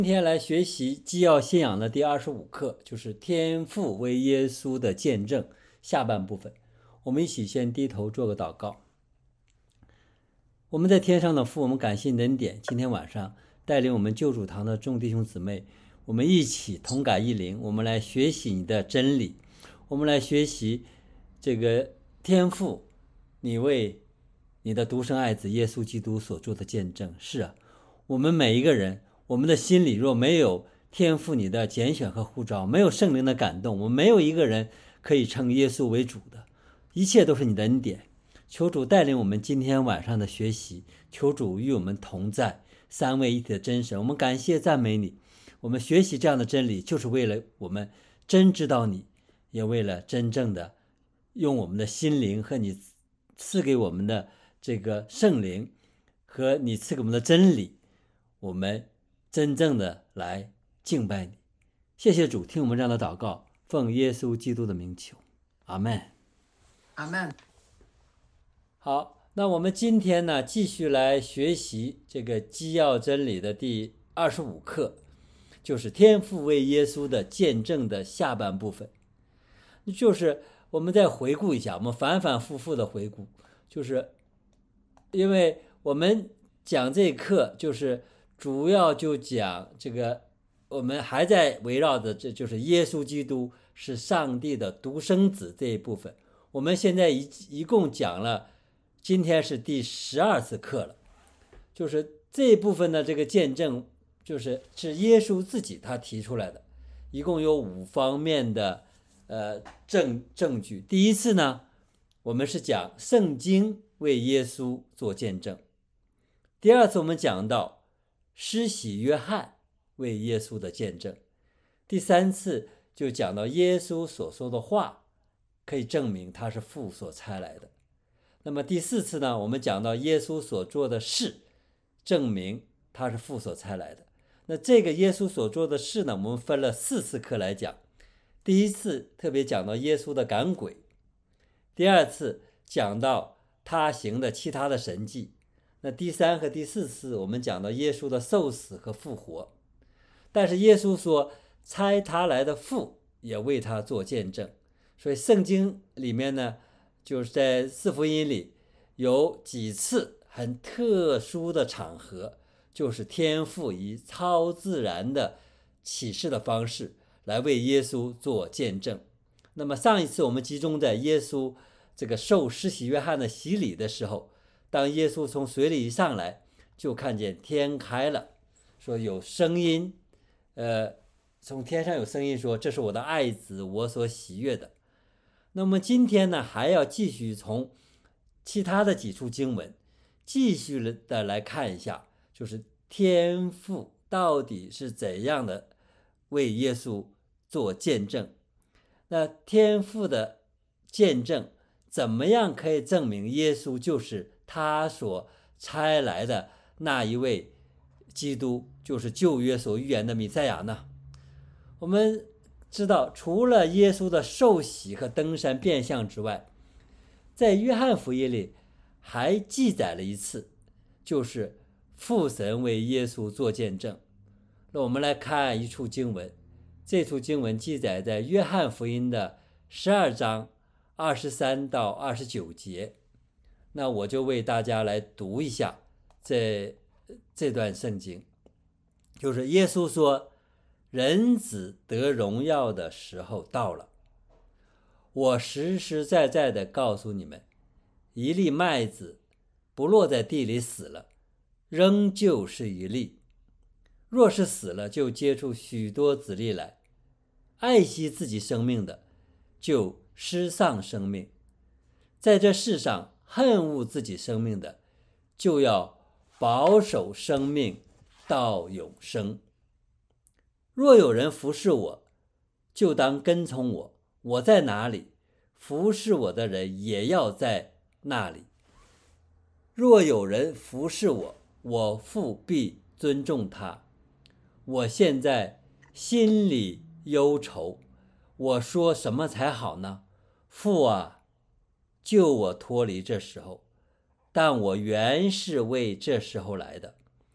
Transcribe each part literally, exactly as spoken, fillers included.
今天来学习基要信仰的第二十五课，就是天父为耶稣的见证下半部分。我们一起先低头做个祷告。我们在天上的父，我们感谢你的恩典，今天晚上带领我们救主堂的众弟兄姊妹，我们一起同感一灵，我们来学习你的真理，我们来学习这个天父你为你的独生爱子耶稣基督所做的见证。是啊，我们每一个人，我们的心里若没有天父你的拣选和呼召，没有圣灵的感动，我们没有一个人可以称耶稣为主的，一切都是你的恩典。求主带领我们今天晚上的学习，求主与我们同在，三位一体的真神，我们感谢赞美你。我们学习这样的真理，就是为了我们真知道你，也为了真正的用我们的心灵和你赐给我们的这个圣灵和你赐给我们的真理，我们真正的来敬拜你。谢谢主，听我们这样的祷告，奉耶稣基督的名求，阿们。 阿们。 好，那我们今天呢，继续来学习这个基要真理的第二十五课，就是天父为耶稣的见证的下半部分。就是我们再回顾一下，我们反反复复的回顾，就是因为我们讲这课，就是主要就讲这个，我们还在围绕着这就是耶稣基督是上帝的独生子这一部分。我们现在一一共讲了，今天是第十二次课了，就是这一部分的这个见证，就是是耶稣自己他提出来的，一共有五方面的呃证证据。第一次呢，我们是讲圣经为耶稣做见证。第二次我们讲到施洗约翰为耶稣的见证。第三次就讲到耶稣所说的话可以证明他是父所差来的。那么第四次呢，我们讲到耶稣所做的事证明他是父所差来的。那这个耶稣所做的事呢，我们分了四次课来讲。第一次特别讲到耶稣的赶鬼，第二次讲到他行的其他的神迹，那第三和第四次我们讲到耶稣的受死和复活。但是耶稣说差他来的父也为他做见证，所以圣经里面呢，就是在四福音里有几次很特殊的场合，就是天父以超自然的启示的方式来为耶稣做见证。那么上一次我们集中在耶稣这个受施洗约翰的洗礼的时候，当耶稣从水里一上来，就看见天开了，说有声音，呃，从天上有声音说，这是我的爱子，我所喜悦的。那么今天呢，还要继续从其他的几处经文继续的来看一下，就是天父到底是怎样的为耶稣做见证。那天父的见证怎么样可以证明耶稣就是他所差来的那一位基督，就是旧约所预言的弥赛亚呢？我们知道，除了耶稣的受洗和登山变相之外，在约翰福音里还记载了一次，就是父神为耶稣做见证。那我们来看一处经文，这处经文记载在约翰福音的十二章二十三到二十九节。那我就为大家来读一下这这段圣经。就是耶稣说，人子得荣耀的时候到了，我实实在在的告诉你们，一粒麦子不落在地里死了，仍旧是一粒，若是死了，就结出许多子粒来。爱惜自己生命的，就失丧生命；在这世上恨恶自己生命的，就要保守生命到永生。若有人服侍我，就当跟从我，我在哪里，服侍我的人也要在那里。若有人服侍我，我父必尊重他。我现在心里忧愁，我说什么才好呢？父啊，救我脱离这时候，但我原是为这时候来的。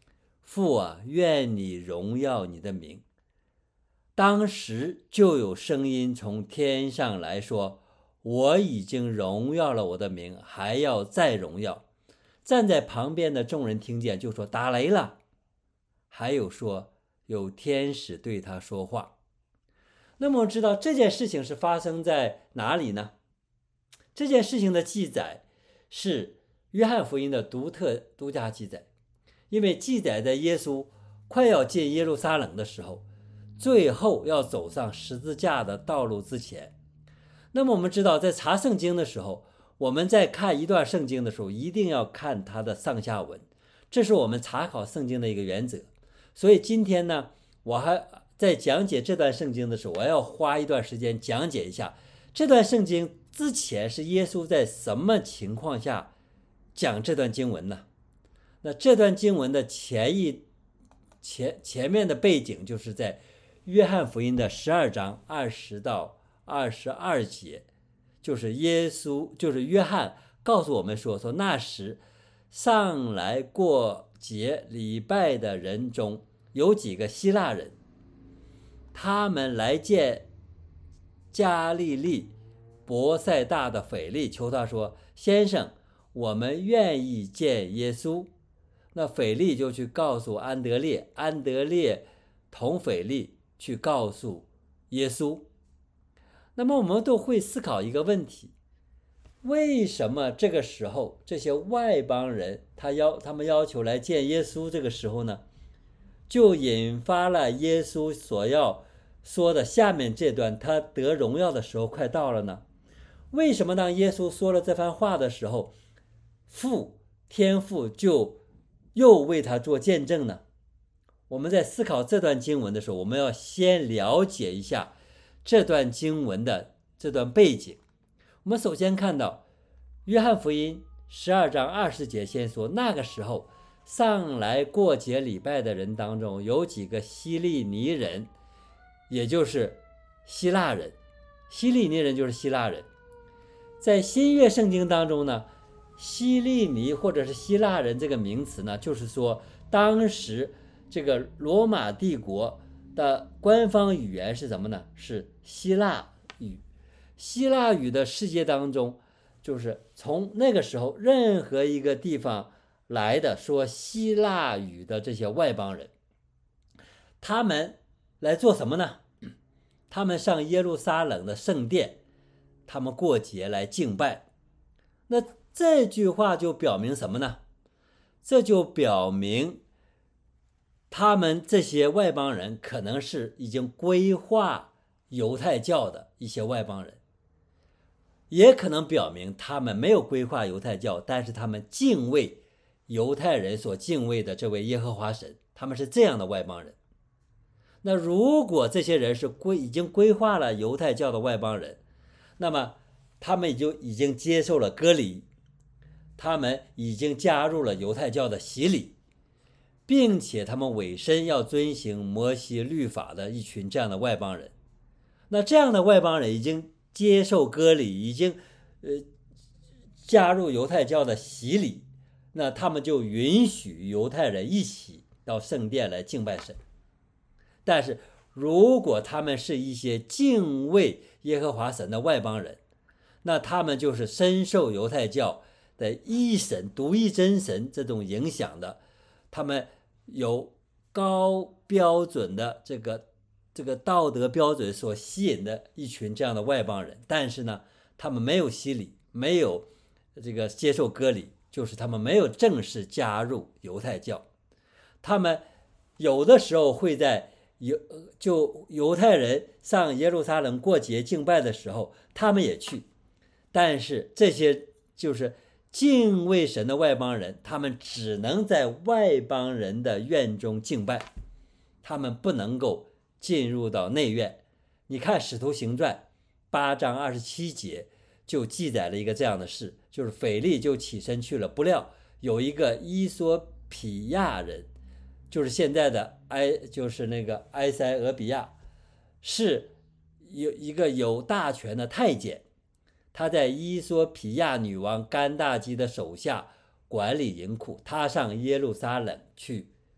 父啊，愿你荣耀你的名。当时就有声音从天上来说，我已经荣耀了我的名，还要再荣耀。站在旁边的众人听见，就说打雷了。还有说有天使对他说话。那么我知道这件事情是发生在哪里呢？这件事情的记载是约翰福音的独特独家记载，因为记载在耶稣快要进耶路撒冷的时候，最后要走上十字架的道路之前。那么我们知道，在查圣经的时候，我们在看一段圣经的时候，一定要看它的上下文，这是我们查考圣经的一个原则。所以今天呢，我还在讲解这段圣经的时候，我要花一段时间讲解一下这段圣经之前是耶稣在什么情况下讲这段经文呢？那这段经文的前一前前面的背景就是在约翰福音的十二章二十到二十二节，就是耶稣就是约翰告诉我们说说那时上来过节礼拜的人中有几个希腊人，他们来见加利利伯赛大的腓力，求他说，先生，我们愿意见耶稣。那腓力就去告诉安德烈，安德烈同腓力去告诉耶稣。那么我们都会思考一个问题，为什么这个时候这些外邦人他要他们要求来见耶稣，这个时候呢，就引发了耶稣所要说的下面这段，他得荣耀的时候快到了呢？为什么当耶稣说了这番话的时候，父天父就又为他做见证呢？我们在思考这段经文的时候，我们要先了解一下这段经文的这段背景。我们首先看到约翰福音十二章二十节先说，那个时候上来过节礼拜的人当中有几个希利尼人，也就是希腊人。希利尼人就是希腊人。在新约圣经当中呢，希利尼或者是希腊人这个名词呢，就是说当时这个罗马帝国的官方语言是什么呢？是希腊语。希腊语的世界当中，就是从那个时候任何一个地方来的说希腊语的这些外邦人，他们来做什么呢？他们上耶路撒冷的圣殿，他们过节来敬拜。那这句话就表明什么呢？这就表明他们这些外邦人可能是已经归化犹太教的一些外邦人，也可能表明他们没有归化犹太教，但是他们敬畏犹太人所敬畏的这位耶和华神，他们是这样的外邦人。那如果这些人是归已经归化了犹太教的外邦人，那么他们就已经接受了割礼，他们已经加入了犹太教的洗礼，并且他们委身要遵行摩西律法的一群这样的外邦人。那这样的外邦人已经接受割礼，已经呃加入犹太教的洗礼，那他们就允许犹太人一起到圣殿来敬拜神。但是如果他们是一些敬畏耶和华神的外邦人，那他们就是深受犹太教的一神独一真神这种影响的，他们有高标准的这个这个道德标准所吸引的一群这样的外邦人。但是呢，他们没有洗礼，没有这个接受割礼，就是他们没有正式加入犹太教。他们有的时候会在犹就犹太人上耶路撒冷过节敬拜的时候，他们也去，但是这些就是敬畏神的外邦人，他们只能在外邦人的院中敬拜，他们不能够进入到内院。你看使徒行传八章二十七节就记载了一个这样的事，就是腓力就起身去了，不料有一个伊索匹亚人，就是现在的埃就是那个埃塞俄比亚，是有一个有大权的太监，他在伊索匹亚女王甘大基的手下管理银库，他上耶路撒冷去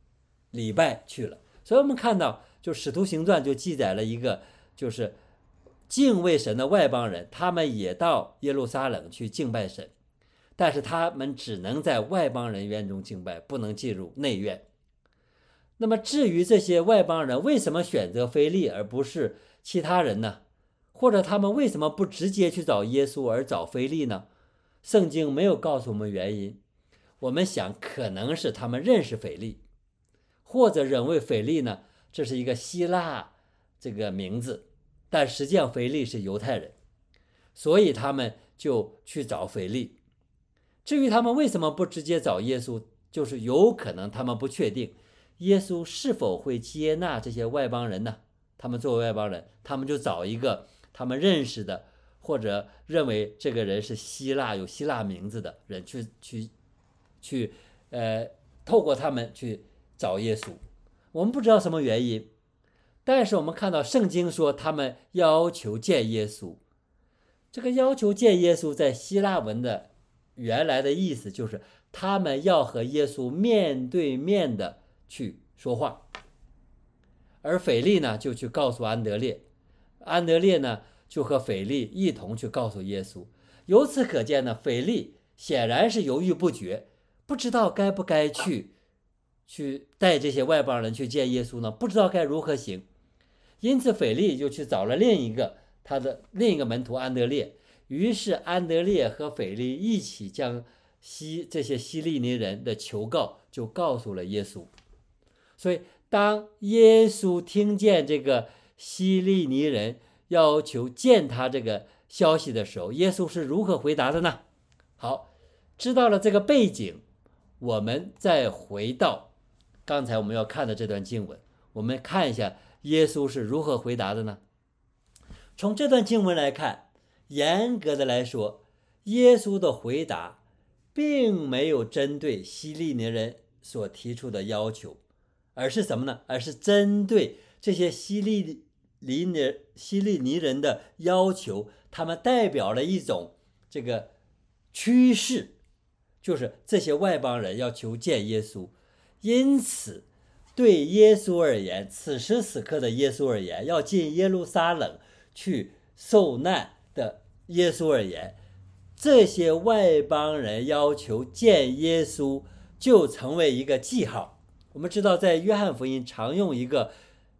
礼拜去了。所以我们看到，就使徒行传就记载了一个，就是敬畏神的外邦人，他们也到耶路撒冷去敬拜神，但是他们只能在外邦人院中敬拜，不能进入内院。那么至于这些外邦人为什么选择腓利而不是其他人呢？或者他们为什么不直接去找耶稣而找腓利呢？圣经没有告诉我们原因。我们想可能是他们认识腓利，或者认为腓利呢这是一个希腊这个名字，但实际上腓利是犹太人，所以他们就去找腓利。至于他们为什么不直接找耶稣，就是有可能他们不确定耶稣是否会接纳这些外邦人呢？他们作为外邦人，他们就找一个他们认识的，或者认为这个人是希腊有希腊名字的人去去去呃，透过他们去找耶稣。我们不知道什么原因，但是我们看到圣经说他们要求见耶稣。这个要求见耶稣在希腊文的原来的意思就是他们要和耶稣面对面的去说话。而腓利呢就去告诉安德烈，安德烈呢就和腓利一同去告诉耶稣。由此可见呢，腓利显然是犹豫不决，不知道该不该去去带这些外邦人去见耶稣呢，不知道该如何行。因此腓利就去找了另一个他的另一个门徒安德烈，于是安德烈和腓利一起将西这些希利尼人的求告就告诉了耶稣。所以当耶稣听见这个希利尼人要求见他这个消息的时候，耶稣是如何回答的呢？好，知道了这个背景，我们再回到刚才我们要看的这段经文，我们看一下耶稣是如何回答的呢？从这段经文来看，严格的来说，耶稣的回答并没有针对希利尼人所提出的要求，而是什么呢？而是针对这些希利尼希利尼人的要求，他们代表了一种这个趋势，就是这些外邦人要求见耶稣。因此对耶稣而言，此时此刻的耶稣而言，要进耶路撒冷去受难的耶稣而言，这些外邦人要求见耶稣就成为一个记号。我们知道在约翰福音常用一个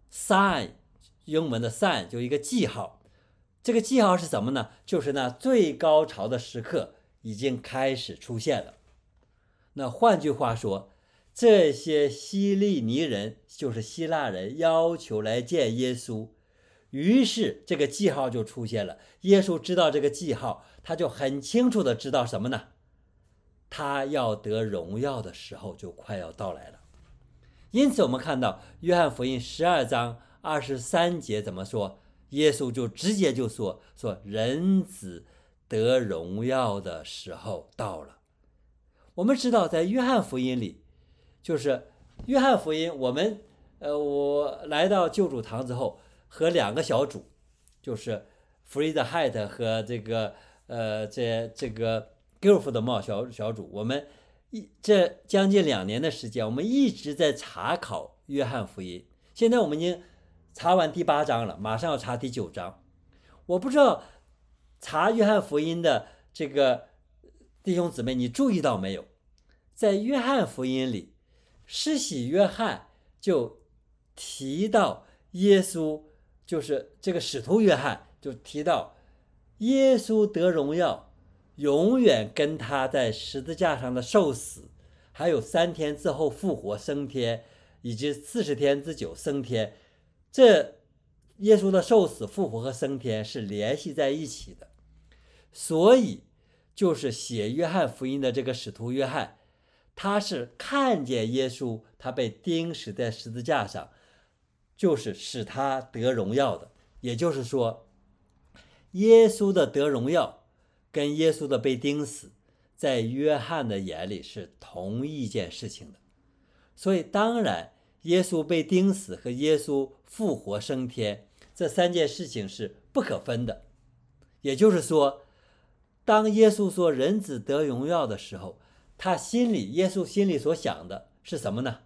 sign， 英文的 sign 就一个记号。这个记号是什么呢？就是那最高潮的时刻已经开始出现了。那换句话说，这些希利尼人就是希腊人要求来见耶稣，于是这个记号就出现了。耶稣知道这个记号，他就很清楚的知道什么呢？他要得荣耀的时候就快要到来了。因此我们看到约翰福音十二章二十三节怎么说？耶稣就直接就说说人子得荣耀的时候到了。我们知道在约翰福音里，就是约翰福音，我们呃，我来到救主堂之后，和两个小组，就是弗里德海特和这个呃这这个 Guilford Moore 小小组，我们一这将近两年的时间，我们一直在查考约翰福音。现在我们已经查完第八章了，马上要查第九章。我不知道查约翰福音的这个弟兄姊妹，你注意到没有？在约翰福音里，施洗约翰就提到耶稣，就是这个使徒约翰就提到耶稣得荣耀，永远跟他在十字架上的受死，还有三天之后复活升天，以及四十天之久升天，这耶稣的受死复活和升天是联系在一起的。所以就是写约翰福音的这个使徒约翰，他是看见耶稣他被钉死在十字架上，就是使他得荣耀的。也就是说，耶稣的得荣耀跟耶稣的被钉死在约翰的眼里是同一件事情的。所以当然耶稣被钉死和耶稣复活升天这三件事情是不可分的。也就是说，当耶稣说人子得荣耀的时候，他心里耶稣心里所想的是什么呢？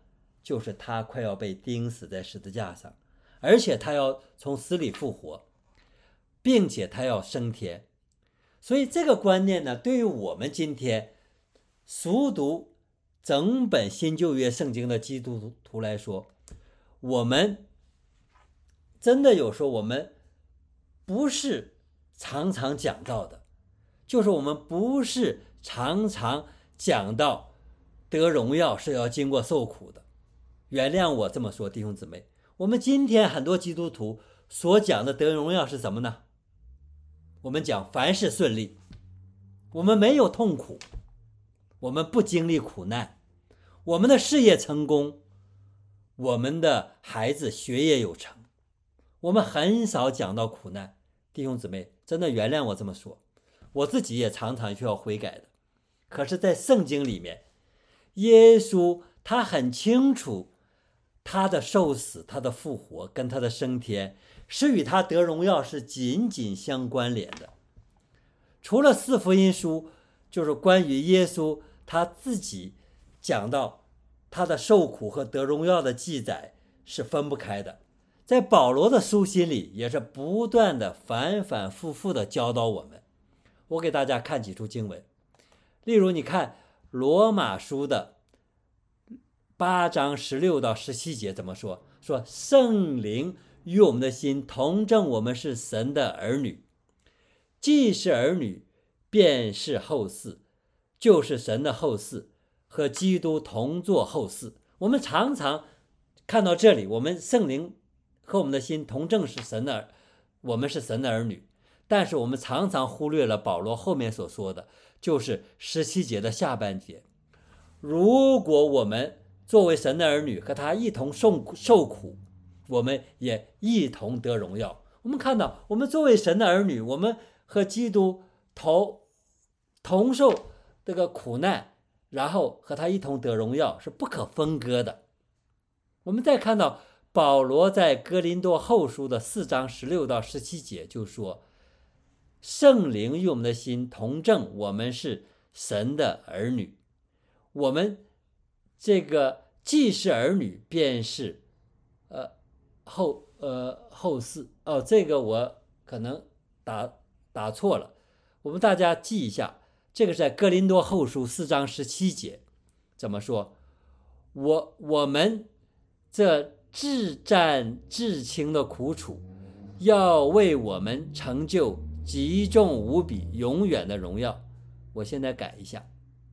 就是他快要被钉死在十字架上，而且他要从死里复活，并且他要升天。所以这个观念呢，对于我们今天熟读整本新旧约圣经的基督徒来说，我们真的有时候我们不是常常讲到的，就是我们不是常常讲到得荣耀是要经过受苦的。原谅我这么说，弟兄姊妹，我们今天很多基督徒所讲的得荣耀是什么呢？我们讲凡事顺利，我们没有痛苦，我们不经历苦难，我们的事业成功，我们的孩子学业有成，我们很少讲到苦难。弟兄姊妹，真的原谅我这么说，我自己也常常需要悔改的。可是在圣经里面，耶稣他很清楚他的受死，他的复活跟他的升天是与他得荣耀是紧紧相关联的。除了四福音书，就是关于耶稣他自己讲到他的受苦和得荣耀的记载是分不开的。在保罗的书信里也是不断的反反复复的教导我们。我给大家看几处经文，例如你看罗马书的八章十六到十七节怎么说？说圣灵与我们的心同证我们是神的儿女，既是儿女，便是后嗣，就是神的后嗣，和基督同作后嗣。我们常常看到这里，我们圣灵和我们的心同证是神的，我们是神的儿女，但是我们常常忽略了保罗后面所说的，就是十七节的下半节。如果我们作为神的儿女和他一同受受苦，我们也一同得荣耀。我们看到我们作为神的儿女，我们和基督同同受这个苦难，然后和他一同得荣耀，是不可分割的。我们再看到保罗在哥林多后书的四章十六到十七节就说，圣灵与我们的心同证我们是神的儿女，我们这个既是儿女，便是呃后呃后嗣。哦，这个我可能打打错了，我们大家记一下，这个是在哥林多后书四章十七节怎么说？我我们这至战至轻的苦楚，要为我们成就极重无比永远的荣耀。我现在改一下，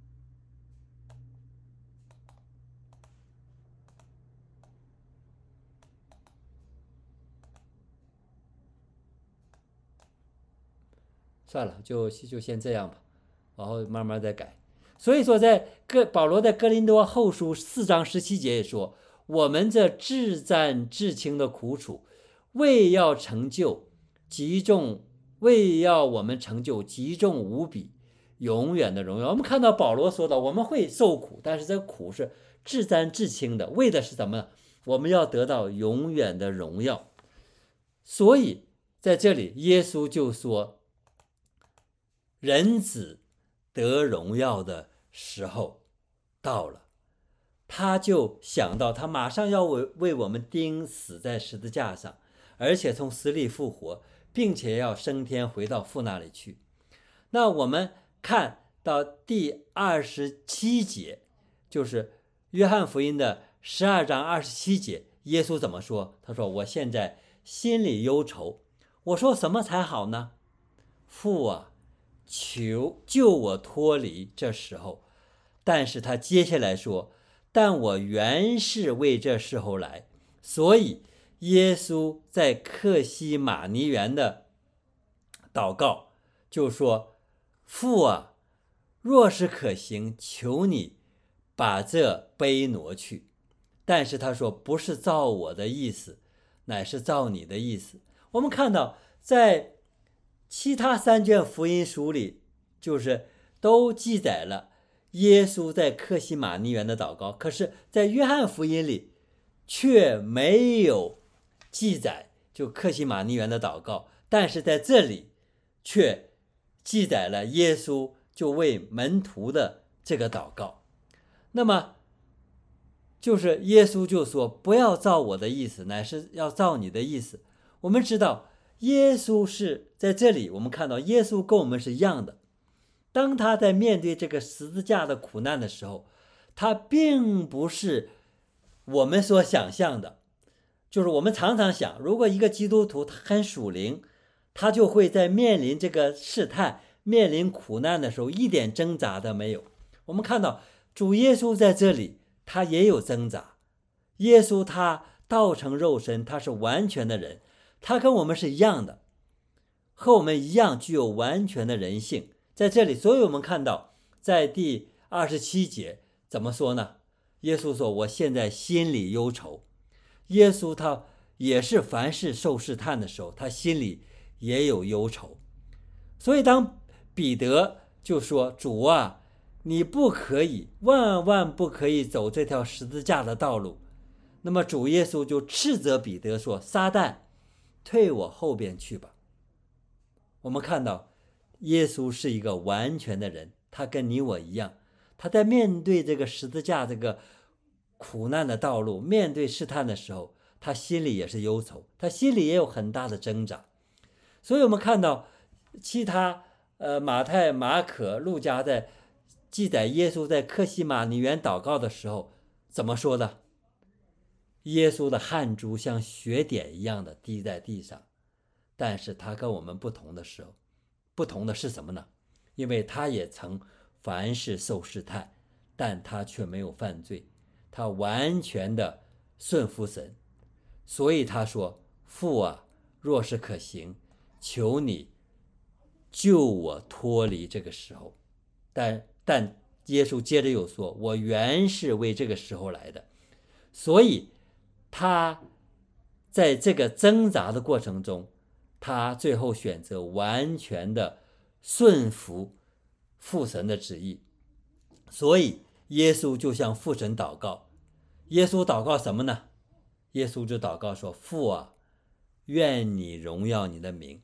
算了，就就先这样吧，然后慢慢再改。所以说在哥保罗在哥林多后书四章十七节也说，我们这至战至轻的苦楚，为要成就极重，为要我们成就极重无比永远的荣耀。我们看到保罗说的，我们会受苦，但是这个苦是至战至轻的，为的是什么呢？我们要得到永远的荣耀。所以在这里耶稣就说，人子得荣耀的时候到了。他就想到他马上要为为我们钉死在十字架上，而且从死里复活，并且要升天回到父那里去。那我们看到第二十七节，就是约翰福音的十二章二十七节，耶稣怎么说？他说，我现在心里忧愁，我说什么才好呢？父啊，求救我脱离这时候。但是他接下来说，但我原是为这时候来。所以耶稣在客西马尼园的祷告就说，父啊，若是可行，求你把这杯挪去。但是他说，不是照我的意思，乃是照你的意思。我们看到在其他三卷福音书里，就是都记载了耶稣在客西马尼园的祷告，可是在约翰福音里却没有记载就客西马尼园的祷告，但是在这里却记载了耶稣就为门徒的这个祷告。那么就是耶稣就说不要照我的意思，乃是要照你的意思。我们知道耶稣是在这里，我们看到耶稣跟我们是一样的。当他在面对这个十字架的苦难的时候，他并不是我们所想象的。就是我们常常想，如果一个基督徒他很属灵，他就会在面临这个试探、面临苦难的时候一点挣扎都没有。我们看到主耶稣在这里，他也有挣扎。耶稣他道成肉身，他是完全的人，他跟我们是一样的，和我们一样具有完全的人性。在这里，所以我们看到在第二十七节怎么说呢？耶稣说我现在心里忧愁。耶稣他也是凡事受试探的时候，他心里也有忧愁。所以当彼得就说主啊，你不可以，万万不可以走这条十字架的道路，那么主耶稣就斥责彼得说，撒旦，退我后边去吧。我们看到耶稣是一个完全的人，他跟你我一样，他在面对这个十字架这个苦难的道路，面对试探的时候，他心里也是忧愁，他心里也有很大的挣扎。所以我们看到其他呃马太、马可、路加在记载耶稣在客西马尼园祷告的时候怎么说的？耶稣的汗珠像雪点一样的滴在地上，但是他跟我们不同的时候，不同的是什么呢？因为他也曾凡事受试探，但他却没有犯罪，他完全的顺服神。所以他说，父啊，若是可行，求你救我脱离这个时候。但但耶稣接着又说，我原是为这个时候来的。所以他在这个挣扎的过程中，他最后选择完全的顺服父神的旨意。所以耶稣就向父神祷告。耶稣祷告什么呢？耶稣就祷告说，父啊，愿你荣耀你的名。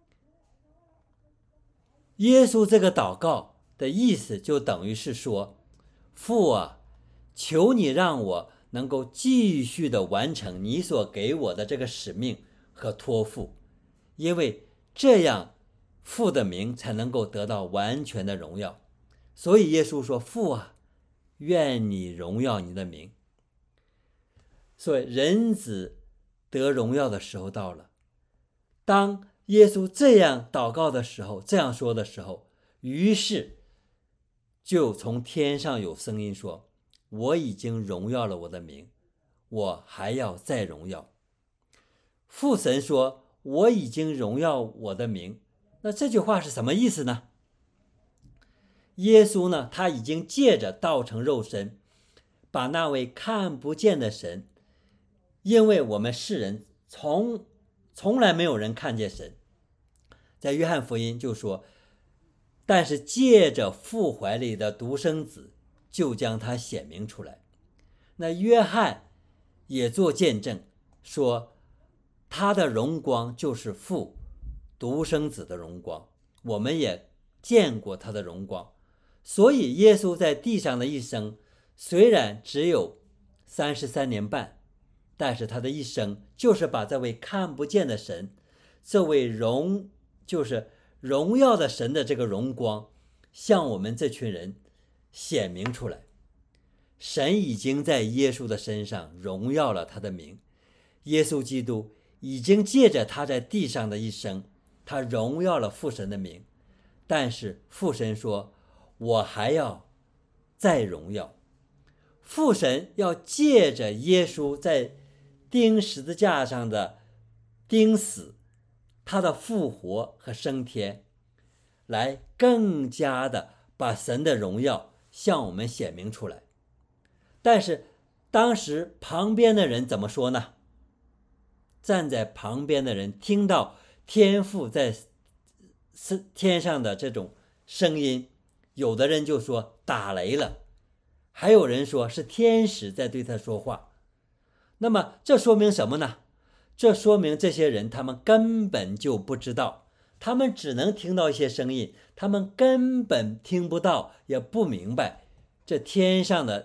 耶稣这个祷告的意思就等于是说，父啊，求你让我能够继续的完成你所给我的这个使命和托付，因为这样父的名才能够得到完全的荣耀。所以耶稣说，父啊，愿你荣耀你的名。所以人子得荣耀的时候到了。当耶稣这样祷告的时候，这样说的时候，于是就从天上有声音说，我已经荣耀了我的名，我还要再荣耀。父神说，我已经荣耀我的名。那这句话是什么意思呢？耶稣呢，他已经借着道成肉身，把那位看不见的神，因为我们世人从从来没有人看见神，在约翰福音就说，但是借着父怀里的独生子，就将他显明出来。那约翰也做见证，说他的荣光就是父独生子的荣光，我们也见过他的荣光。所以耶稣在地上的一生虽然只有三十三年半，但是他的一生就是把这位看不见的神，这位荣就是荣耀的神的这个荣光向我们这群人显明出来。神已经在耶稣的身上荣耀了他的名，耶稣基督已经借着他在地上的一生，他荣耀了父神的名。但是父神说，我还要再荣耀。父神要借着耶稣在钉十字架上的钉死，他的复活和升天，来更加的把神的荣耀向我们显明出来。但是当时旁边的人怎么说呢？站在旁边的人听到天父在天上的这种声音，有的人就说打雷了，还有人说是天使在对他说话。那么这说明什么呢？这说明这些人他们根本就不知道，他们只能听到一些声音，他们根本听不到也不明白这天上的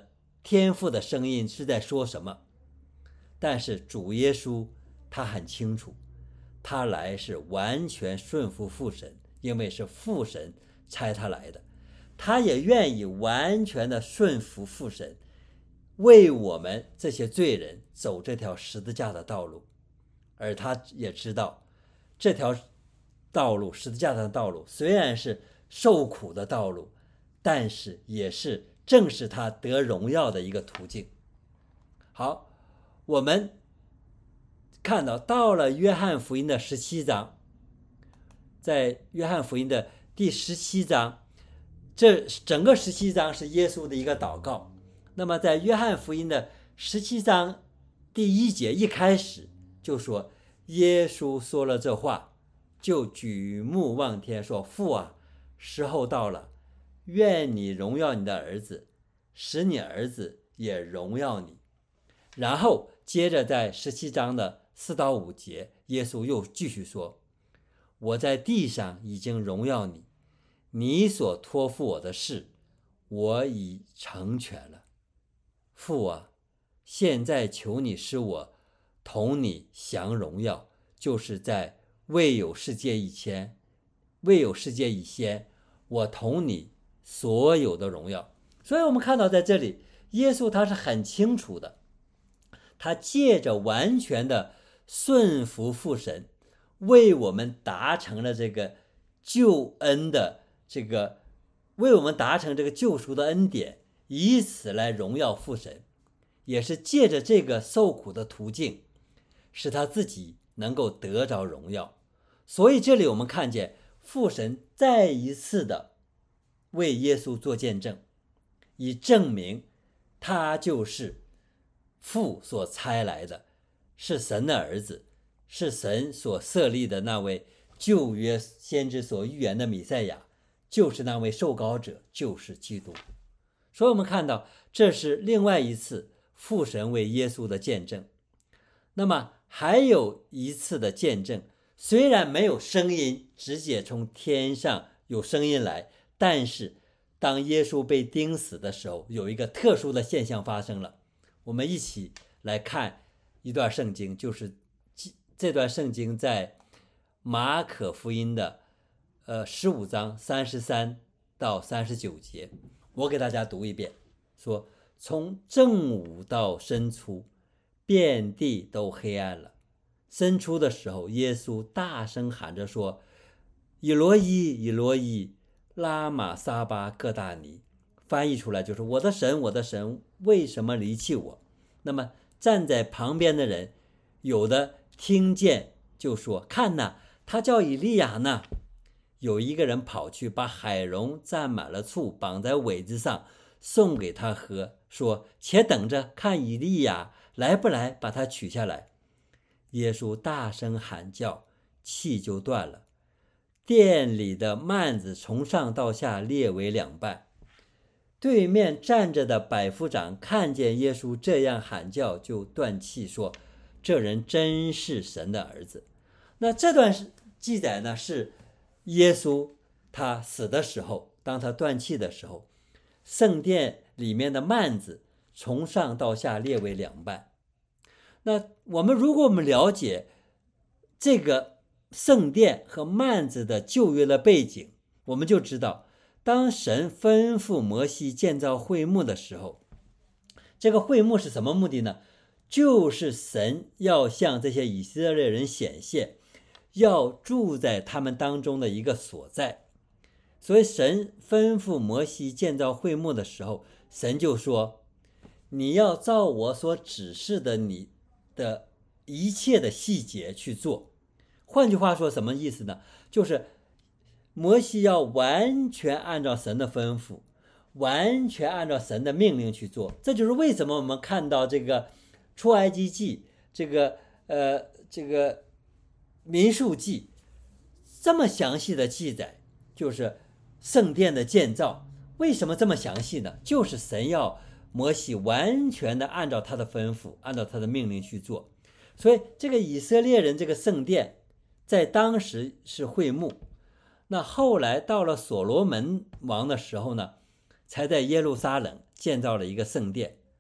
天父的声音是在说什么。但是主耶稣他很清楚，他来是完全顺服父神，因为是父神差他来的，他也愿意完全的顺服父神，为我们这些罪人走这条十字架的道路。而他也知道这条道路，十字架的道路虽然是受苦的道路，但是也是正是他得荣耀的一个途径。好，我们看到到了约翰福音的十七章，在约翰福音的第十七章，这整个十七章是耶稣的一个祷告。那么在约翰福音的十七章第一节一开始就说，耶稣说了这话，就举目望天说，父啊，时候到了，愿你荣耀你的儿子，使你儿子也荣耀你。然后接着在十七章的四到五节，耶稣又继续说，我在地上已经荣耀你，你所托付我的事，我已成全了。父啊，现在求你使我同你享荣耀，就是在未有世界以前，未有世界以前，我同你所有的荣耀。所以我们看到在这里，耶稣他是很清楚的，他借着完全的顺服父神，为我们达成了这个救恩的这个，为我们达成这个救赎的恩典，以此来荣耀父神，也是借着这个受苦的途径，使他自己能够得着荣耀。所以这里我们看见父神再一次的为耶稣做见证，以证明他就是父所差来的，是神的儿子，是神所设立的那位旧约先知所预言的弥赛亚，就是那位受膏者，就是基督。所以我们看到这是另外一次父神为耶稣的见证。那么还有一次的见证，虽然没有声音直接从天上有声音来，但是当耶稣被钉死的时候，有一个特殊的现象发生了。我们一起来看一段圣经，就是这段圣经在马可福音的呃十五章三十三到三十九节，我给大家读一遍，说从正午到申初，遍地都黑暗了。申初的时候，耶稣大声喊着说，以罗伊，以罗伊，拉玛撒巴各大尼，翻译出来就是我的神，我的神，为什么离弃我？那么站在旁边的人，有的听见就说，看哪，他叫以利亚呢。有一个人跑去把海蓉蘸满了醋，绑在苇子上，送给他喝，说，且等着看以利亚来不来把他取下来。耶稣大声喊叫，气就断了，店里的幔子从上到下裂为两半。对面站着的百夫长看见耶稣这样喊叫，就断气说，这人真是神的儿子。那这段记载呢，是耶稣他死的时候，当他断气的时候，圣殿里面的幔子从上到下裂为两半。那我们如果我们了解这个圣殿和幔子的旧约的背景，我们就知道，当神吩咐摩西建造会幕的时候，这个会幕是什么目的呢？就是神要向这些以色列人显现，要住在他们当中的一个所在。所以神吩咐摩西建造会幕的时候，神就说，你要照我所指示的你的一切的细节去做。换句话说，什么意思呢？就是摩西要完全按照神的吩咐，完全按照神的命令去做。这就是为什么我们看到这个出埃及记，这个呃这个民数记这么详细的记载，就是圣殿的建造。为什么这么详细呢？就是神要摩西完全的按照他的吩咐，按照他的命令去做。所以这个以色列人这个圣殿在当时是会幕，那后来到了所罗门王的时候呢，才在耶路撒冷建造了一个圣殿。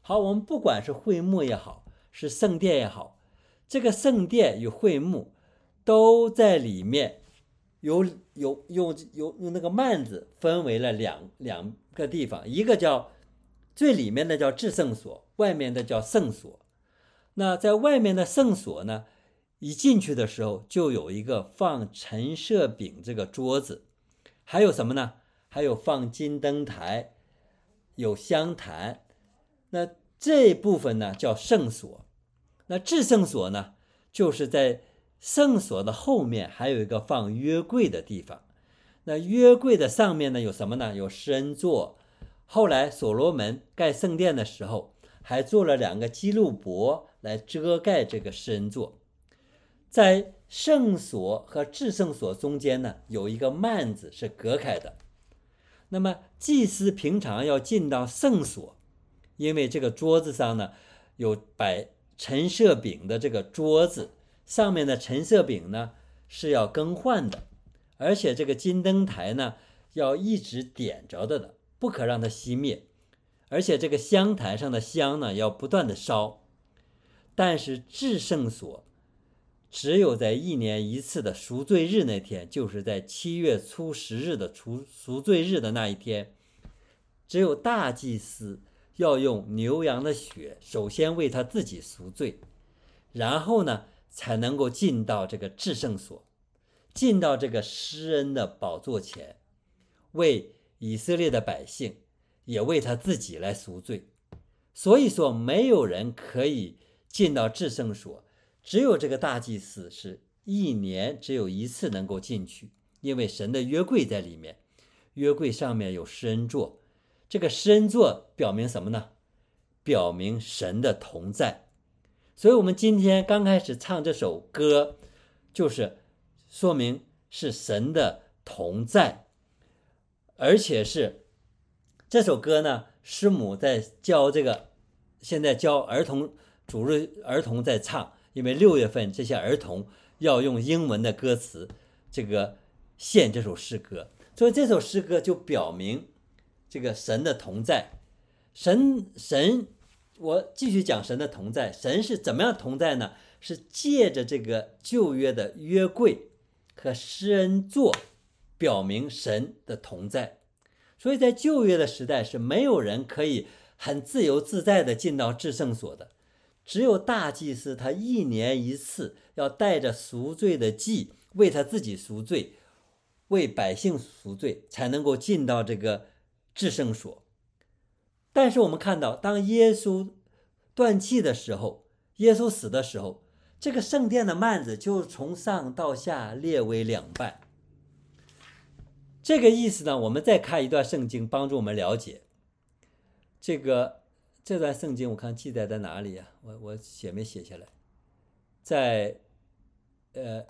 好，我们不管是会幕也好，是圣殿也好，这个圣殿与会幕都在里面有有用有用那个幔子分为了两两个地方，一个叫最里面的叫至圣所，外面的叫圣所。那在外面的圣所呢，一进去的时候就有一个放陈设饼这个桌子，还有什么呢？还有放金灯台，有香坛。那这部分呢叫圣所。那至圣所呢，就是在圣所的后面还有一个放约柜的地方。那约柜的上面呢有什么呢？有施恩座。后来所罗门盖圣殿的时候，还做了两个基路伯来遮盖这个施恩座。在圣所和至圣所中间呢，有一个幔子是隔开的。那么祭司平常要进到圣所，因为这个桌子上呢有摆陈设饼的这个桌子，上面的陈设饼呢是要更换的，而且这个金灯台呢要一直点着的的，不可让它熄灭，而且这个香坛上的香呢要不断的烧。但是至圣所只有在一年一次的赎罪日那天，就是在七月初十日的赎罪日的那一天，只有大祭司要用牛羊的血首先为他自己赎罪，然后呢才能够进到这个至圣所，进到这个施恩的宝座前，为以色列的百姓也为他自己来赎罪。所以说没有人可以进到至圣所，只有这个大祭司是一年只有一次能够进去，因为神的约柜在里面，约柜上面有施恩座。这个施恩座表明什么呢？表明神的同在。所以我们今天刚开始唱这首歌，就是说明是神的同在，而且是这首歌呢，师母在教这个，现在教儿童主日儿童在唱，因为六月份这些儿童要用英文的歌词这个献这首诗歌，所以这首诗歌就表明这个神的同在。神神我继续讲神的同在。神是怎么样同在呢？是借着这个旧约的约柜和施恩座表明神的同在。所以在旧约的时代是没有人可以很自由自在的进到至圣所的，只有大祭司他一年一次要带着赎罪的祭，为他自己赎罪，为百姓赎罪，才能够进到这个至圣所。但是我们看到当耶稣断气的时候，耶稣死的时候，这个圣殿的幔子就从上到下裂为两半。这个意思呢，我们再看一段圣经帮助我们了解。这个这段圣经我看记载在哪里啊？我我写没写下来？在呃，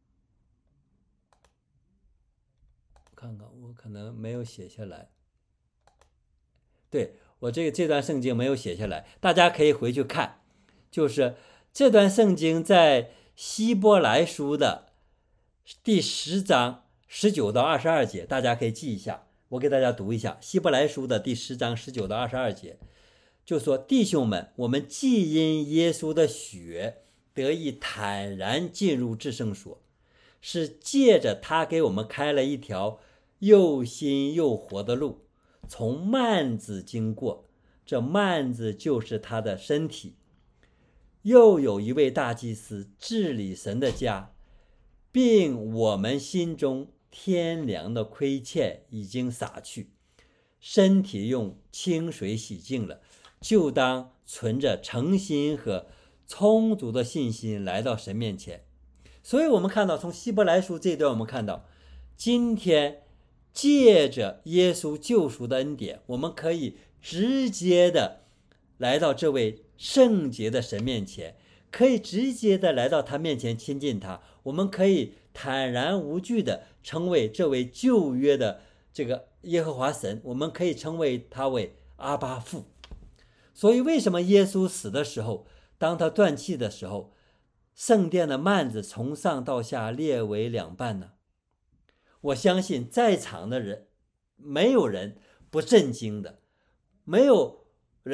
看看我可能没有写下来。对，我这个这段圣经没有写下来，大家可以回去看。就是这段圣经在希伯来书的第十章十九到二十二节，大家可以记一下，我给大家读一下。希伯来书的第十章十九到二十二节，就说：弟兄们，我们既因耶稣的血得以坦然进入至圣所，是借着他给我们开了一条又新又活的路，从幔子经过，这幔子就是他的身体。又有一位大祭司治理神的家，并我们心中天良的亏欠已经洒去，身体用清水洗净了，就当存着诚心和充足的信心来到神面前。所以我们看到从希伯来书这段，我们看到今天借着耶稣救赎的恩典，我们可以直接的来到这位圣洁的神面前，可以直接的来到他面前亲近他，我们可以坦然无惧的称为这位旧约的这个耶和华神，我们可以称为他为阿爸父。所以为什么耶稣死的时候，当他断气的时候，圣殿的幔子从上到下裂为两半呢？我相信在场的人没有人不震惊的，没有人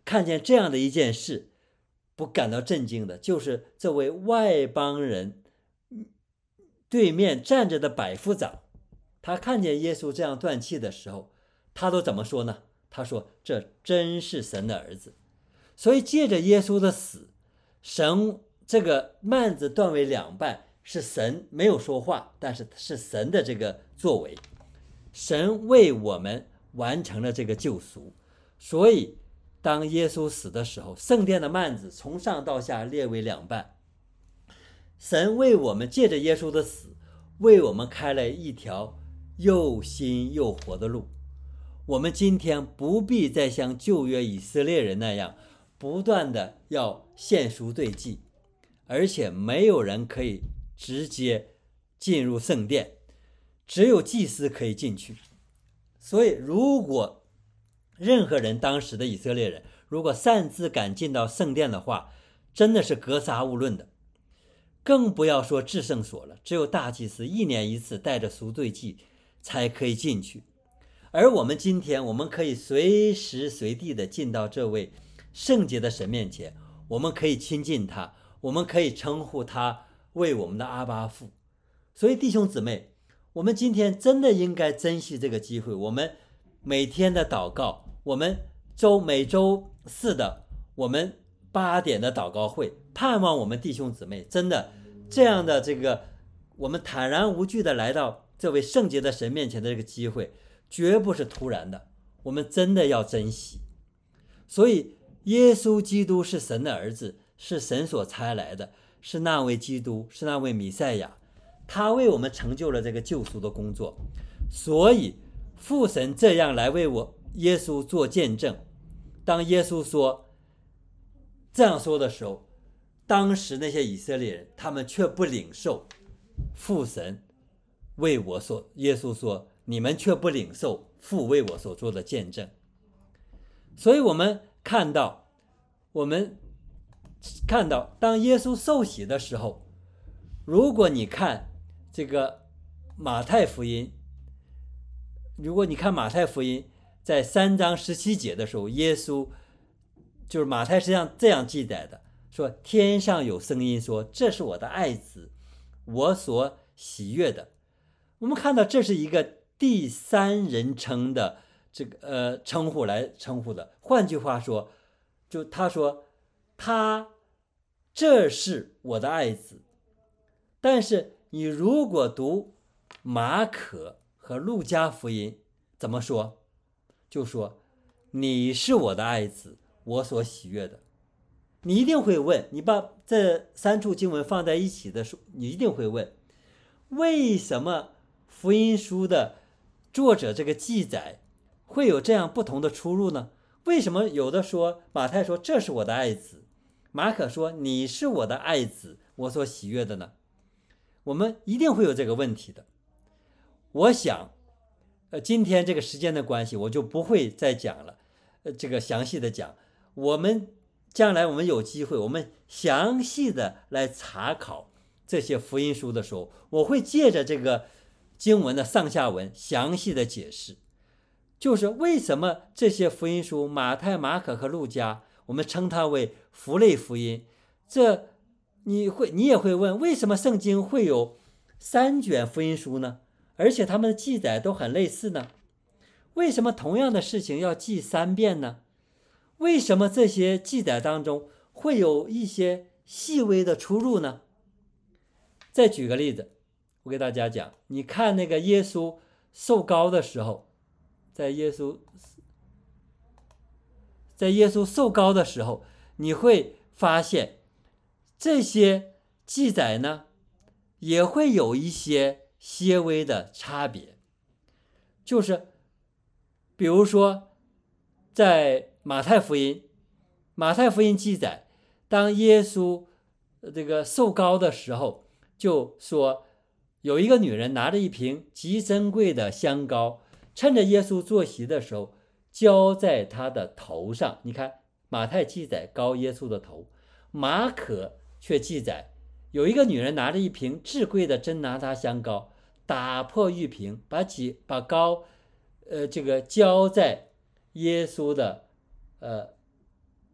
看见这样的一件事，不感到震惊的，就是这位外邦人对面站着的百夫长，他看见耶稣这样断气的时候，他都怎么说呢？他说这真是神的儿子。所以借着耶稣的死，神这个幔子断为两半，是神没有说话，但是是神的这个作为，神为我们完成了这个救赎。所以当耶稣死的时候，圣殿的幔子从上到下裂为两半，神为我们借着耶稣的死，为我们开了一条又新又活的路。我们今天不必再像旧约以色列人那样不断的要献赎对祭，而且没有人可以直接进入圣殿，只有祭司可以进去。所以如果任何人，当时的以色列人如果擅自敢进到圣殿的话，真的是格杀勿论的。更不要说至圣所了，只有大祭司一年一次带着赎罪祭才可以进去。而我们今天，我们可以随时随地的进到这位圣洁的神面前，我们可以亲近他，我们可以称呼他为我们的阿爸父。所以弟兄姊妹，我们今天真的应该珍惜这个机会。我们每天的祷告，我们周每周四的我们八点的祷告会，盼望我们弟兄姊妹真的这样的这个我们坦然无惧的来到这位圣洁的神面前的这个机会，绝不是突然的，我们真的要珍惜。所以耶稣基督是神的儿子，是神所差来的，是那位基督，是那位弥赛亚，他为我们成就了这个救赎的工作。所以父神这样来为我耶稣做见证。当耶稣说这样说的时候，当时那些以色列人他们却不领受父神为我所，耶稣说你们却不领受父为我所做的见证。所以我们看到我们看到当耶稣受洗的时候，如果你看这个马太福音，如果你看马太福音在三章十七节的时候，耶稣就是马太实际上这样记载的，说天上有声音说这是我的爱子，我所喜悦的。我们看到这是一个第三人称的这个呃称呼来称呼的。换句话说，就他说他这是我的爱子。但是你如果读马可和路加福音怎么说？就说你是我的爱子，我所喜悦的。你一定会问，你把这三处经文放在一起的时候，你一定会问，为什么福音书的作者这个记载会有这样不同的出入呢？为什么有的说马太说这是我的爱子，马可说你是我的爱子，我所喜悦的呢？我们一定会有这个问题的。我想呃，今天这个时间的关系，我就不会再讲了，呃，这个详细的讲。我们将来我们有机会，我们详细的来查考这些福音书的时候，我会借着这个经文的上下文详细的解释，就是为什么这些福音书马太、马可和路加，我们称它为福类福音。这你会你也会问，为什么圣经会有三卷福音书呢？而且他们的记载都很类似呢？为什么同样的事情要记三遍呢？为什么这些记载当中会有一些细微的出入呢？再举个例子，我给大家讲，你看那个耶稣受膏的时候，在耶稣在耶稣受膏的时候，你会发现这些记载呢，也会有一些些微的差别。就是比如说在马太福音，马太福音记载，当耶稣这个受膏的时候，就说有一个女人拿着一瓶极珍贵的香膏，趁着耶稣坐席的时候浇在他的头上。你看马太记载膏耶稣的头，马可却记载有一个女人拿着一瓶至贵的真拿达香膏，打破玉瓶，把几把膏呃这个浇在耶稣的呃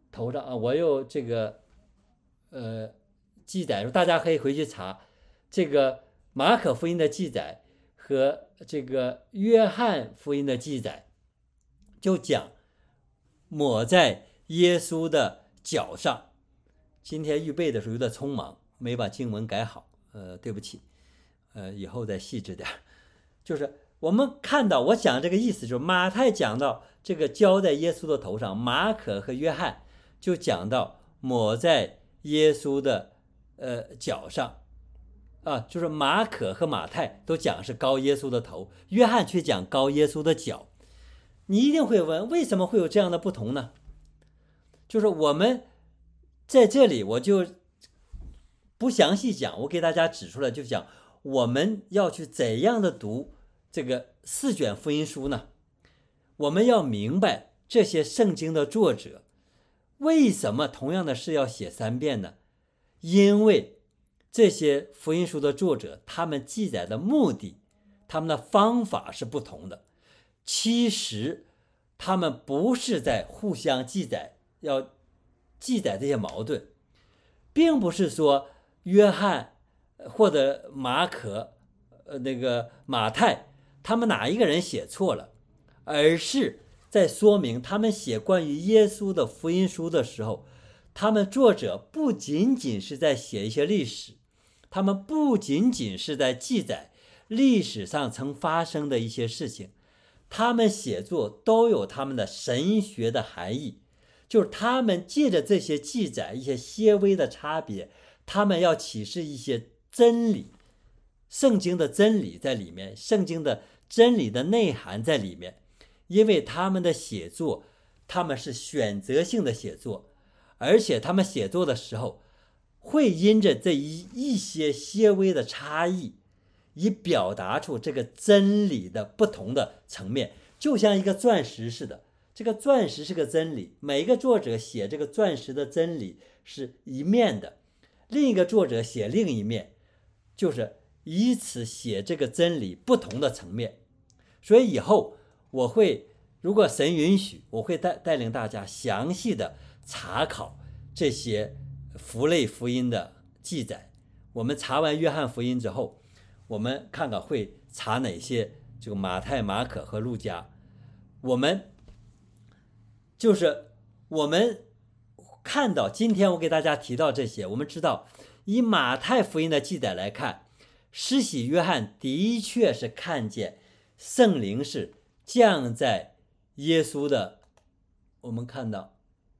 头上啊，我有这个呃记载，大家可以回去查这个马可福音的记载和这个约翰福音的记载，就讲抹在耶稣的脚上。今天预备的时候有点匆忙，没把经文改好，呃，对不起，呃，以后再细致点。就是我们看到，我讲这个意思，就是马太讲到这个浇在耶稣的头上，马可和约翰就讲到抹在耶稣的呃脚上，啊，就是马可和马太都讲是膏耶稣的头，约翰却讲膏耶稣的脚。你一定会问，为什么会有这样的不同呢？就是我们在这里我就不详细讲，我给大家指出来，就讲我们要去怎样的读这个四卷福音书呢？我们要明白这些圣经的作者为什么同样的事要写三遍呢？因为这些福音书的作者，他们记载的目的，他们的方法是不同的。其实他们不是在互相记载，要记载这些矛盾，并不是说约翰或者马可呃那个马太他们哪一个人写错了，而是在说明他们写关于耶稣的福音书的时候，他们作者不仅仅是在写一些历史，他们不仅仅是在记载历史上曾发生的一些事情，他们写作都有他们的神学的含义，就是他们借着这些记载一些些微的差别，他们要启示一些真理，圣经的真理在里面，圣经的真理的内涵在里面。因为他们的写作，他们是选择性的写作，而且他们写作的时候会因着这一一些些微的差异，以表达出这个真理的不同的层面，就像一个钻石似的。这个钻石是个真理，每一个作者写这个钻石的真理是一面的，另一个作者写另一面，就是以此写这个真理不同的层面。所以以后我会，如果神允许，我会带带领大家详细的查考这些福类福音的记载。我们查完约翰福音之后，我们看看会查哪些，这个马太、马可和路加。我们就是我们看到今天我给大家提到这些，我们知道以马太福音的记载来看，施洗约翰的确是看见圣灵是降在耶稣的，我们看到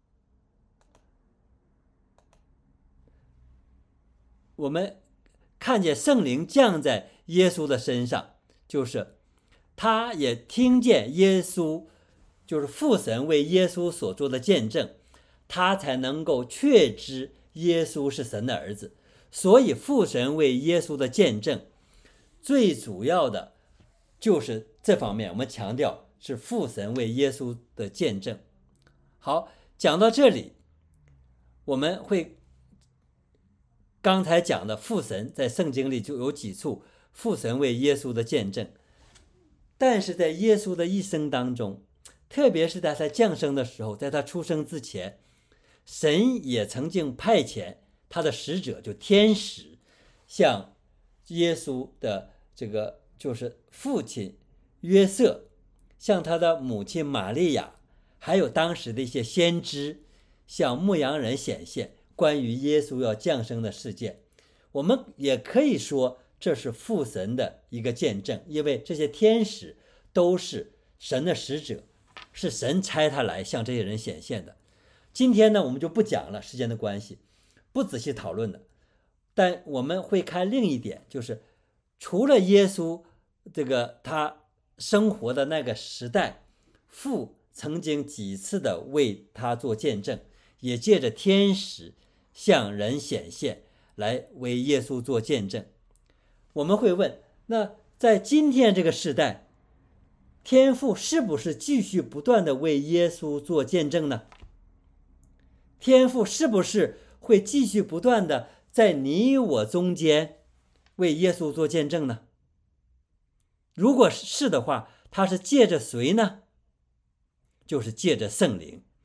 我们看见圣灵降在耶稣的身上，就是他也听见耶稣，就是父神为耶稣所做的见证，他才能够确知耶稣是神的儿子。所以父神为耶稣的见证，最主要的就是这方面，我们强调是父神为耶稣的见证。好，讲到这里，我们会刚才讲的父神在圣经里就有几处父神为耶稣的见证，但是在耶稣的一生当中，特别是在他降生的时候，在他出生之前，神也曾经派遣他的使者，就天使，向耶稣的这个就是父亲约瑟，向他的母亲玛利亚，还有当时的一些先知，向牧羊人显现关于耶稣要降生的事件。我们也可以说这是父神的一个见证，因为这些天使都是神的使者，是神差他来向这些人显现的。今天呢，我们就不讲了，时间的关系不仔细讨论的，但我们会看另一点，就是除了耶稣这个他生活的那个时代，父曾经几次的为他做见证，也借着天使向人显现来为耶稣做见证。我们会问，那在今天这个时代，天父是不是继续不断的为耶稣做见证呢？天父是不是会继续不断的在你我中间为耶稣做见证呢？如果是的话，他是借着谁呢？就是借着圣灵。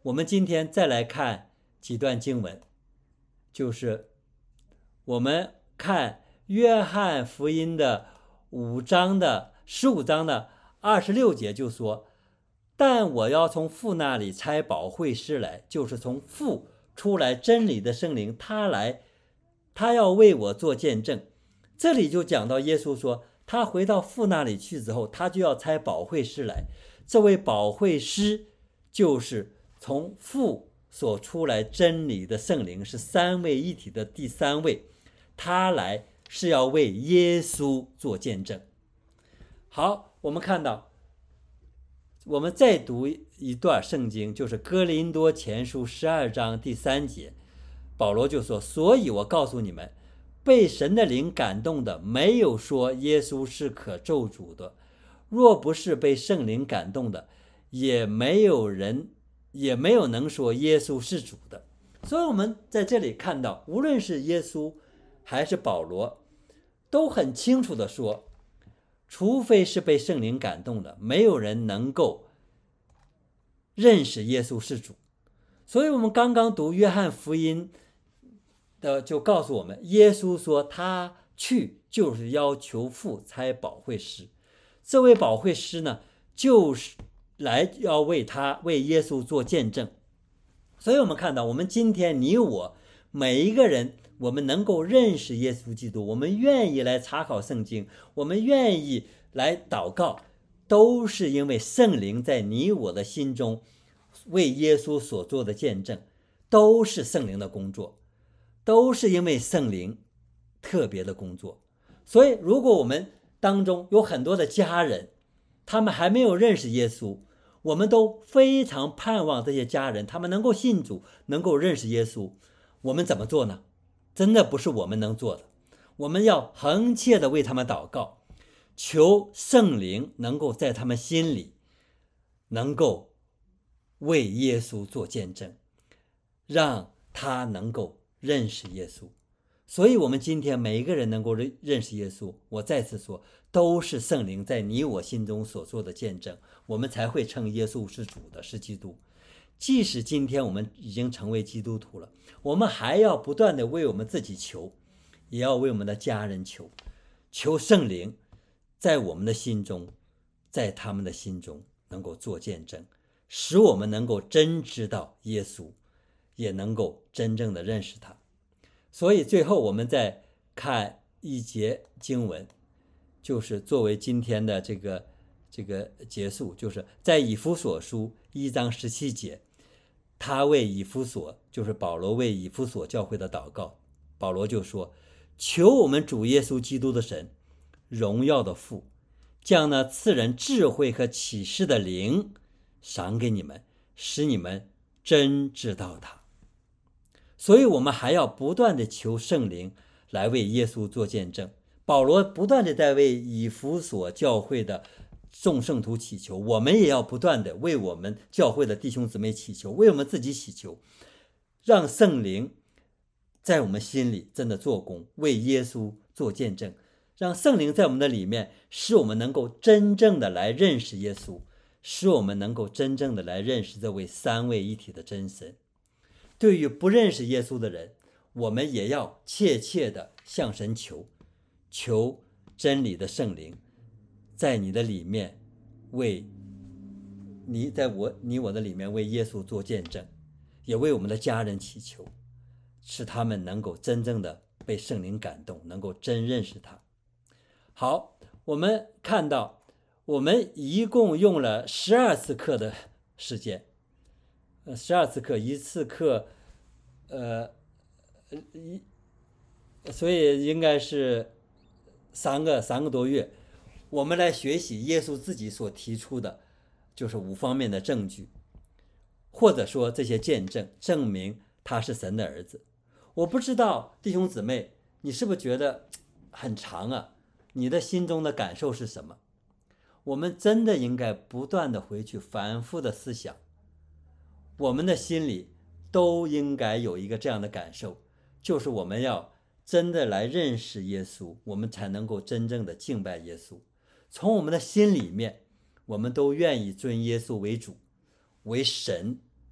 我们今天再来看几段经文，就是我们看约翰福音的五章的十五章的二十六节，就说，但我要从父那里差保惠师来，就是从父出来真理的圣灵，他来，他要为我做见证。这里就讲到耶稣说，他回到父那里去之后，他就要差保惠师来。这位保惠师就是从父所出来真理的圣灵，是三位一体的第三位，他来是要为耶稣做见证。好，我们看到，我们再读一段圣经，就是哥林多前书十二章第三节，保罗就说，所以我告诉你们，被神的灵感动的，没有说耶稣是可咒诅的，若不是被圣灵感动的，也没有人也没有能说耶稣是主的。所以我们在这里看到，无论是耶稣还是保罗，都很清楚的说，除非是被圣灵感动的，没有人能够认识耶稣是主。所以我们刚刚读约翰福音的就告诉我们，耶稣说他去就是要求父差保惠师。这位保惠师呢，就是来要为他为耶稣做见证。所以我们看到，我们今天你我每一个人，我们能够认识耶稣基督，我们愿意来查考圣经，我们愿意来祷告，都是因为圣灵在你我的心中为耶稣所做的见证，都是圣灵的工作，都是因为圣灵特别的工作。所以如果我们当中有很多的家人，他们还没有认识耶稣，我们都非常盼望这些家人他们能够信主，能够认识耶稣。我们怎么做呢？真的不是我们能做的，我们要恒切的为他们祷告，求圣灵能够在他们心里能够为耶稣做见证，让他能够认识耶稣。所以我们今天每一个人能够认识耶稣，我再次说，都是圣灵在你我心中所做的见证，我们才会称耶稣是主的，是基督。即使今天我们已经成为基督徒了，我们还要不断的为我们自己求，也要为我们的家人求，求圣灵在我们的心中，在他们的心中能够做见证，使我们能够真知道耶稣，也能够真正的认识他。所以最后我们再看一节经文，就是作为今天的这个这个结束，就是在以弗所书一章十七节，他为以弗所，就是保罗为以弗所教会的祷告，保罗就说，求我们主耶稣基督的神，荣耀的父，将那赐人智慧和启示的灵赏给你们，使你们真知道他。所以我们还要不断的求圣灵来为耶稣做见证。保罗不断的在为以弗所教会的众圣徒祈求，我们也要不断的为我们教会的弟兄姊妹祈求，为我们自己祈求，让圣灵在我们心里真的做工，为耶稣做见证，让圣灵在我们的里面，使我们能够真正的来认识耶稣，使我们能够真正的来认识这位三位一体的真神。对于不认识耶稣的人，我们也要切切的向神求，求真理的圣灵在你的里面，为你在我你我的里面为耶稣做见证，也为我们的家人祈求，使他们能够真正的被圣灵感动，能够真认识他。好，我们看到我们一共用了十二次课的时间，十二次课，一次课，呃，一，所以应该是三个三个多月，我们来学习耶稣自己所提出的，就是五方面的证据，或者说这些见证，证明他是神的儿子。我不知道弟兄姊妹，你是不是觉得很长啊？你的心中的感受是什么？我们真的应该不断的回去反复的思想，我们的心里都应该有一个这样的感受，就是我们要真的来认识耶稣，我们才能够真正的敬拜耶稣。从我们的心里面，我们都愿意尊耶稣为主，为神，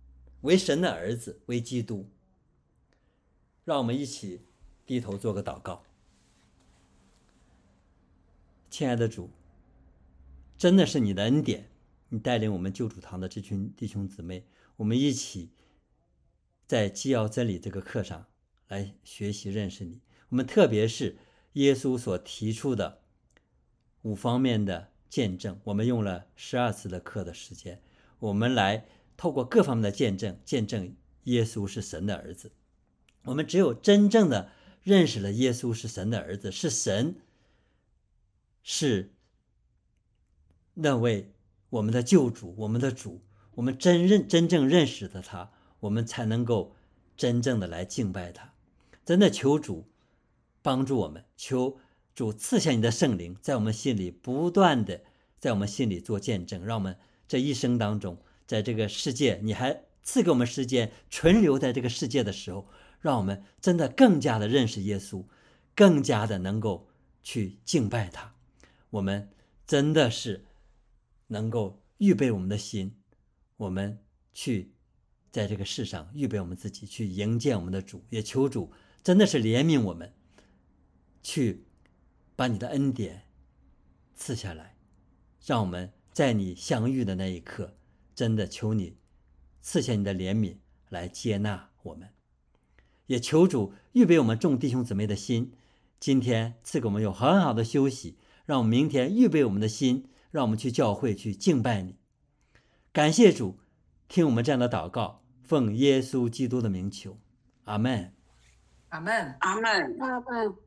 为神的儿子，为基督。让我们一起低头做个祷告。亲爱的主，真的是你的恩典，你带领我们救主堂的这群弟兄姊妹，我们一起在基要真理这个课上来学习认识你。我们特别是耶稣所提出的五方面的见证，我们用了十二次的课的时间，我们来透过各方面的见证，见证耶稣是神的儿子。我们只有真正的认识了耶稣是神的儿子，是神，是那位我们的救主，我们的主，我们真认真正认识的他，我们才能够真正的来敬拜他。真的求主帮助我们，求主赐下你的圣灵，在我们心里不断的在我们心里做见证，让我们这一生当中，在这个世界你还赐给我们时间存留在这个世界的时候，让我们真的更加的认识耶稣，更加的能够去敬拜他。我们真的是能够预备我们的心，我们去在这个世上预备我们自己，去迎接我们的主。也求主真的是怜悯我们，去把你的恩典赐下来，让我们在你相遇的那一刻，真的求你赐下你的怜悯来接纳我们。也求主预备我们众弟兄姊妹的心，今天赐给我们有很好的休息，让我们明天预备我们的心，让我们去教会去敬拜你。感谢主，听我们这样的祷告，奉耶稣基督的名求，阿们。 阿们， 阿们，阿们。